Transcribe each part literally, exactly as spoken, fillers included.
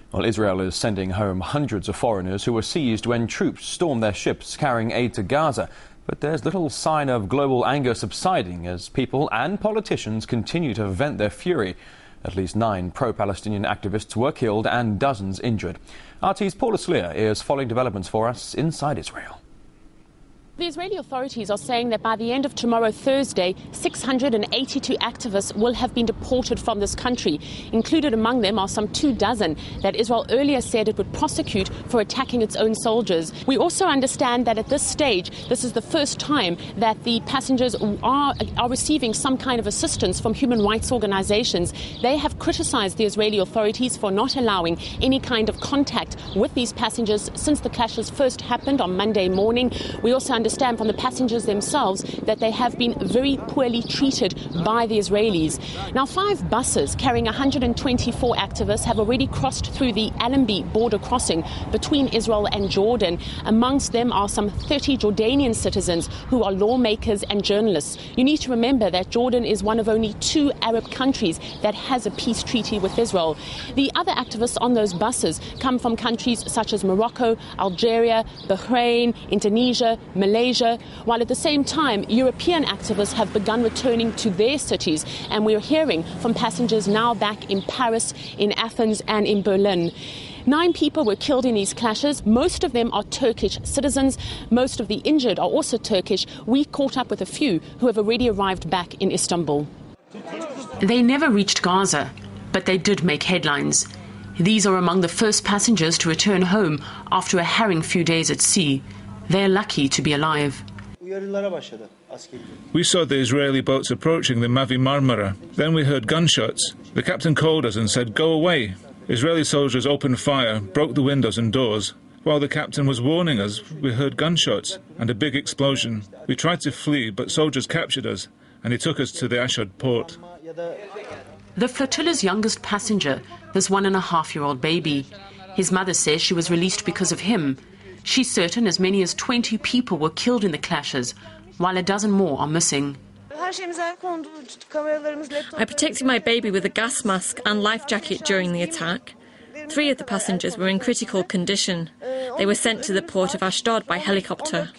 Well, Israel is sending home hundreds of foreigners who were seized when troops stormed their ships carrying aid to Gaza. But there's little sign of global anger subsiding as people and politicians continue to vent their fury. At least nine pro-Palestinian activists were killed and dozens injured. R T's Paula Slier is following developments for us inside Israel. The Israeli authorities are saying that by the end of tomorrow, Thursday, six hundred eighty-two activists will have been deported from this country. Included among them are some two dozen that Israel earlier said it would prosecute for attacking its own soldiers. We also understand that at this stage, this is the first time that the passengers are, are receiving some kind of assistance from human rights organizations. They have criticized the Israeli authorities for not allowing any kind of contact with these passengers since the clashes first happened on Monday morning. We also understand understand from the passengers themselves that they have been very poorly treated by the Israelis. Now, five buses carrying one hundred twenty-four activists have already crossed through the Allenby border crossing between Israel and Jordan. Amongst them are some thirty Jordanian citizens who are lawmakers and journalists. You need to remember that Jordan is one of only two Arab countries that has a peace treaty with Israel. The other activists on those buses come from countries such as Morocco, Algeria, Bahrain, Indonesia, Malaysia, Malaysia, while at the same time European activists have begun returning to their cities, and we're hearing from passengers now back in Paris, in Athens and in Berlin. Nine people were killed in these clashes. Most of them are Turkish citizens. Most of the injured are also Turkish. We caught up with a few who have already arrived back in Istanbul. They never reached Gaza, but they did make headlines. These are among the first passengers to return home after a harrowing few days at sea. They're lucky to be alive. We saw the Israeli boats approaching the Mavi Marmara. Then we heard gunshots. The captain called us and said, "Go away." Israeli soldiers opened fire, broke the windows and doors. While the captain was warning us, we heard gunshots and a big explosion. We tried to flee, but soldiers captured us, and he took us to the Ashdod port. The flotilla's youngest passenger, this one and a half year old baby. His mother says she was released because of him. She's certain as many as twenty people were killed in the clashes, while a dozen more are missing. I protected my baby with a gas mask and life jacket during the attack. Three of the passengers were in critical condition. They were sent to the port of Ashdod by helicopter.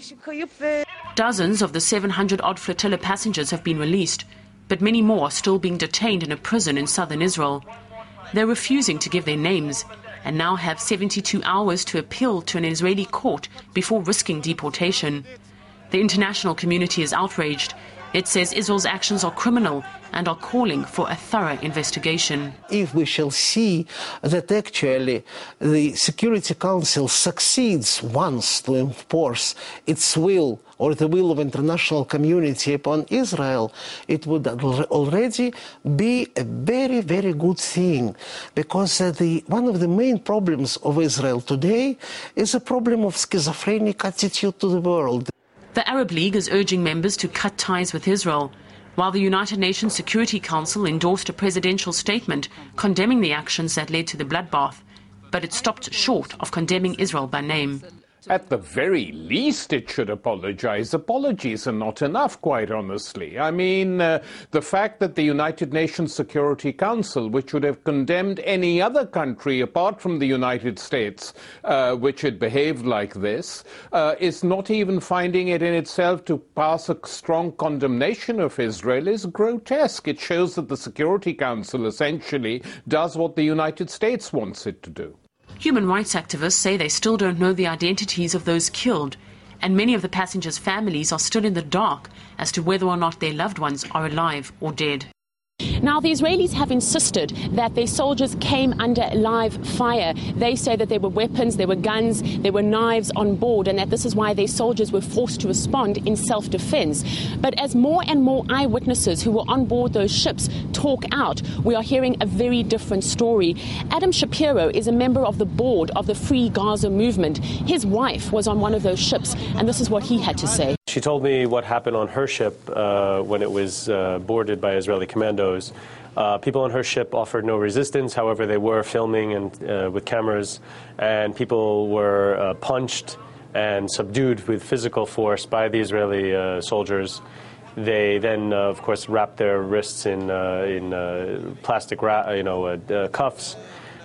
Dozens of the seven hundred odd flotilla passengers have been released, but many more are still being detained in a prison in southern Israel. They're refusing to give their names and now have seventy-two hours to appeal to an Israeli court before risking deportation. The international community is outraged. It says Israel's actions are criminal and are calling for a thorough investigation. If we shall see that actually the Security Council succeeds once to enforce its will or the will of international community upon Israel, it would already be a very, very good thing, because uh, the, one of the main problems of Israel today is a problem of schizophrenic attitude to the world. The Arab League is urging members to cut ties with Israel, while the United Nations Security Council endorsed a presidential statement condemning the actions that led to the bloodbath, but it stopped short of condemning Israel by name. At the very least, it should apologize. Apologies are not enough, quite honestly. I mean, uh, the fact that the United Nations Security Council, which would have condemned any other country apart from the United States, uh, which had behaved like this, uh, is not even finding it in itself to pass a strong condemnation of Israel is grotesque. It shows that the Security Council essentially does what the United States wants it to do. Human rights activists say they still don't know the identities of those killed, and many of the passengers' families are still in the dark as to whether or not their loved ones are alive or dead. Now, the Israelis have insisted that their soldiers came under live fire. They say that there were weapons, there were guns, there were knives on board, and that this is why their soldiers were forced to respond in self-defense. But as more and more eyewitnesses who were on board those ships talk out, we are hearing a very different story. Adam Shapiro is a member of the board of the Free Gaza movement. His wife was on one of those ships, and this is what he had to say. She told me what happened on her ship uh, when it was uh, boarded by Israeli commandos. Uh, people on her ship offered no resistance. However, they were filming and uh, with cameras, and people were uh, punched and subdued with physical force by the Israeli uh, soldiers. They then, uh, of course, wrapped their wrists in uh, in uh, plastic, ra you know, uh, uh, cuffs,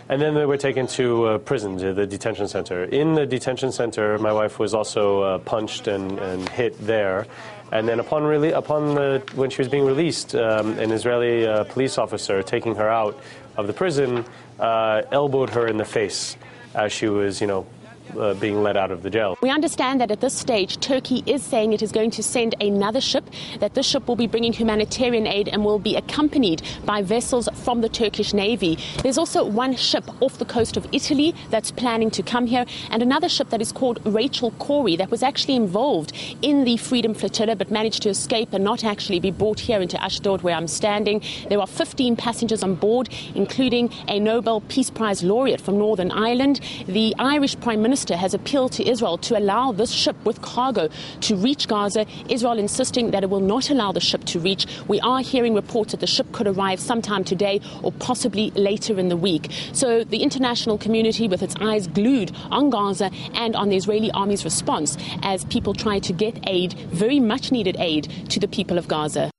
And then they were taken to uh, prison, to the detention center. In the detention center, my wife was also uh, punched and, and hit there. And then upon, rele upon the, when she was being released, um, an Israeli uh, police officer taking her out of the prison uh, elbowed her in the face as she was, you know, Uh, being let out of the jail. We understand that at this stage, Turkey is saying it is going to send another ship, that this ship will be bringing humanitarian aid and will be accompanied by vessels from the Turkish Navy. There's also one ship off the coast of Italy that's planning to come here, and another ship that is called Rachel Corrie that was actually involved in the Freedom Flotilla but managed to escape and not actually be brought here into Ashdod, where I'm standing. There are fifteen passengers on board, including a Nobel Peace Prize laureate from Northern Ireland. The Irish Prime Minister has appealed to Israel to allow this ship with cargo to reach Gaza, Israel insisting that it will not allow the ship to reach. We are hearing reports that the ship could arrive sometime today or possibly later in the week. So the international community, with its eyes glued on Gaza and on the Israeli army's response as people try to get aid, very much needed aid, to the people of Gaza.